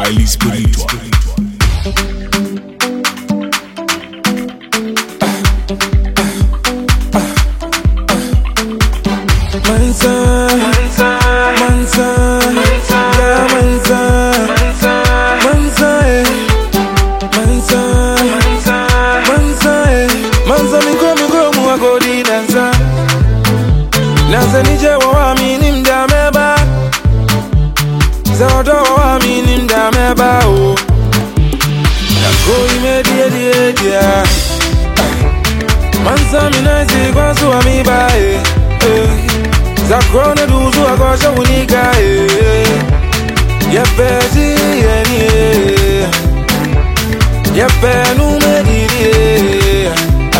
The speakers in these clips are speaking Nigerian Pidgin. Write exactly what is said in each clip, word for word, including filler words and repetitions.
highly spiritual. Mansa, Mansa, Mansa, yeah, Mansa, Mansa, Mansa, Mansa, Mansa, mi go, mi go, mu go di dansa. Nansa ni je wa mi nim da meba, za do wa mi nim da meba o. Na go ime die die dia. Mansa mi na zi kwa su mi ba e. Zakrona duzu akosha unika eh. Yepezi yeni eh. Yepenu mediri eh.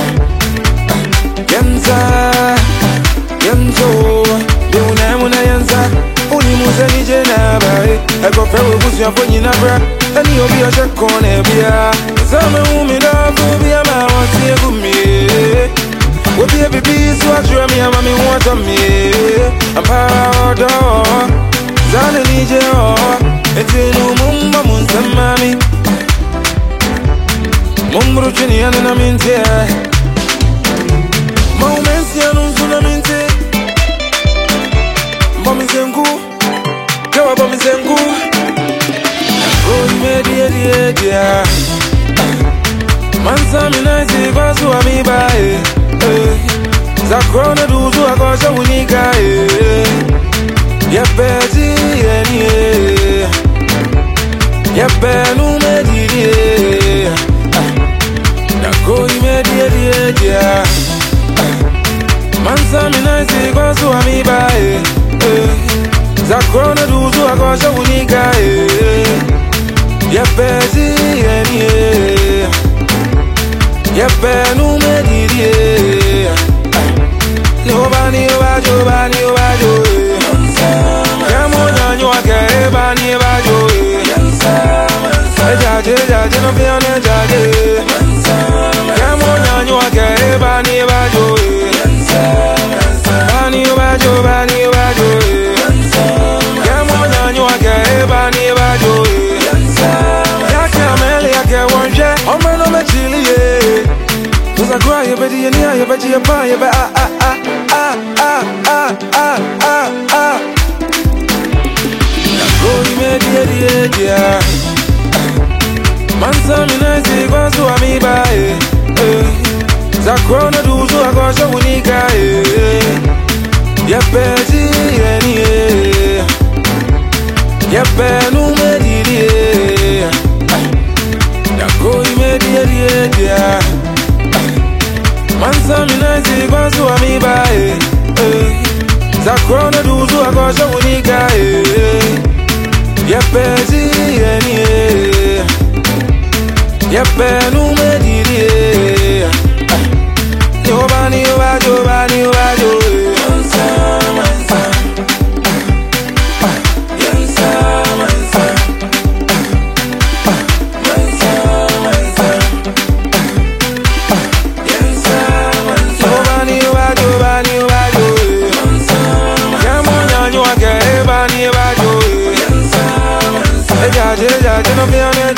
Yenza Yenzo Beuna muna yenza Uni museni jenaba eh. Eko fewe kusi ya fonyi na bra Eni obi ya shekone bia Zame umida fubia mawasi egumi eh. Wobi ebi bisu atro mi ama mi want me. I'm proud of Zane nije o Etinu mumma munsa mami Mumbru chini ane na minte Maumensi anunsu na minte Bomi zengu Kewa bomi zengu Go ime die die dia Mansa minaisi kwa suwa mi bae Zakrona duzu akosha unika eh. Yepezi yeni eh. Yepenu mediri eh. Nako ime die die dia. Mansa minaisi kwa suwa mi bae Zakrona duzu akosha unika eh. Yepezi yeni eh. Yepenu mediri eh. Nobody over you, body over you. Come on, you are gay, body over you. Judge, judge, no fear, no judge. Come on, you are gay, body over you. Body over you, body over you. Come on, you are gay, body over you. Yaka mele, yaka wonje, omo no me chili. Cause I cry, you better you near, you better you buy, you better ah ah ah ah ah ah ah ah. Go ime die die dia. Mansa minaisi kwa suwa mi bae. Zakrona duzu akosha unika eh. Yepezi yeni eh. Yepenu mediri eh. Go ime die die dia. Mansa minaisi kwa suwa mi bae Zakrona duzu akosha unika eh. Yepezi yeni eh. Yepenu mediri eh. Yobani yoba yobani yoba yo Mansa, Mansa Yansa, Mansa Mansa, Mansa Judge, judge, no fear, no